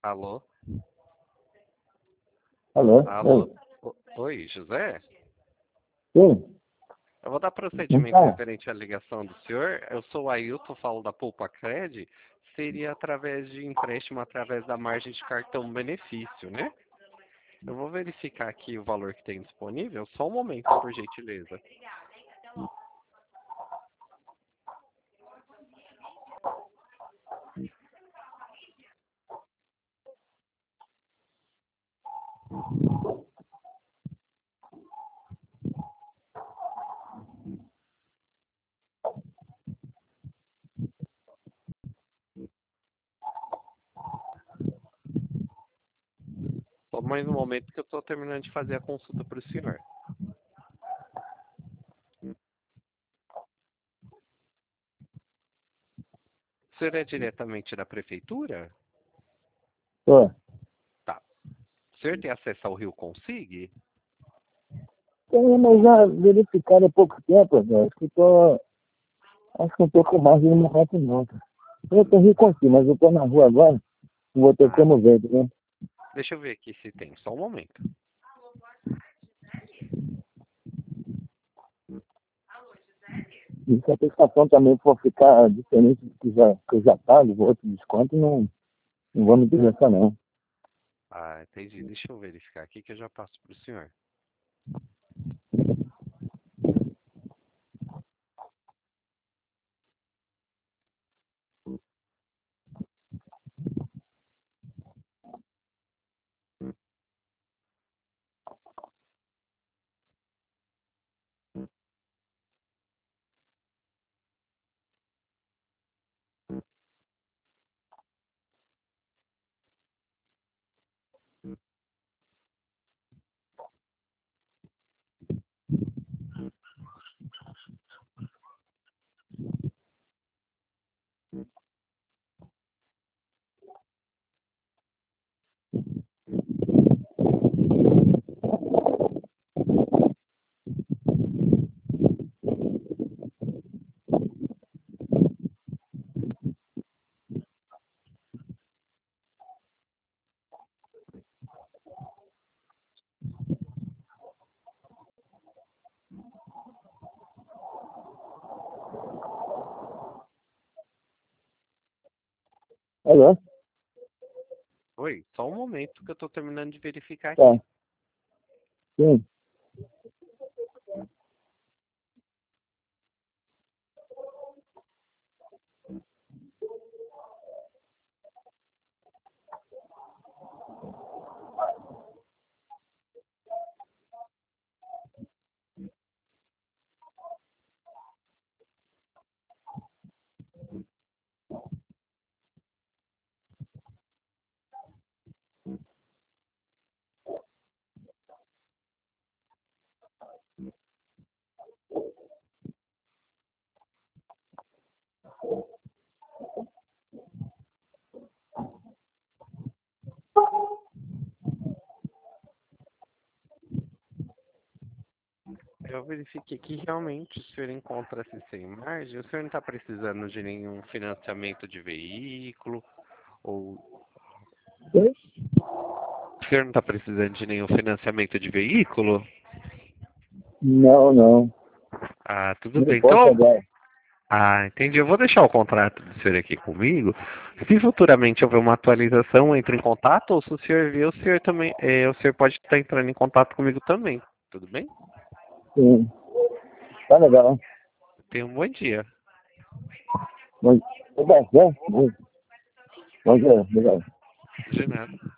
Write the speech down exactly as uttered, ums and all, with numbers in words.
Alô? Alô? Alô? O- Oi, José? Sim. Eu vou dar procedimento Então, referente à ligação do senhor. Eu sou o Ailton, falo da Poupa Cred. Seria através de empréstimo, através da margem de cartão benefício, né? Eu vou verificar aqui o valor que tem disponível. Só um momento, por gentileza. Só mais um momento que eu estou terminando de fazer a consulta para o senhor. O senhor é diretamente da prefeitura? tô. Tá. O senhor tem acesso ao Rio Consig? Tem, mas já verificaram há pouco tempo, né? Acho que tô. Acho que eu tô com mais de um momento não. Cara. Eu tô reconhecido, mas eu tô na rua agora, não vou ter Ah, como ver, né? deixa eu ver aqui se tem. Só um momento. E se a prestação também for ficar diferente do que, já, que eu já pago, vou outro desconto, não, não vou me interessar não. Ah, entendi. Deixa eu verificar aqui que eu já passo para o senhor. Alô? Oi, só um momento que eu estou terminando de verificar Tá. aqui. Sim. Eu verifiquei que realmente o senhor encontra-se sem margem. O senhor não está precisando de nenhum financiamento de veículo ou Sim? o senhor não está precisando de nenhum financiamento de veículo? Não, não. Ah, tudo Não bem. posso Então, agora. ah, entendi. Eu vou deixar o contrato do senhor aqui comigo. Se futuramente houver uma atualização, entre em contato, ou se o senhor vir, o senhor também, eh, o senhor pode estar entrando em contato comigo também. Tudo bem? Sim. Tá legal. Tenha um bom dia. Bom, tá bom, né? Bom, bom dia, legal. De nada.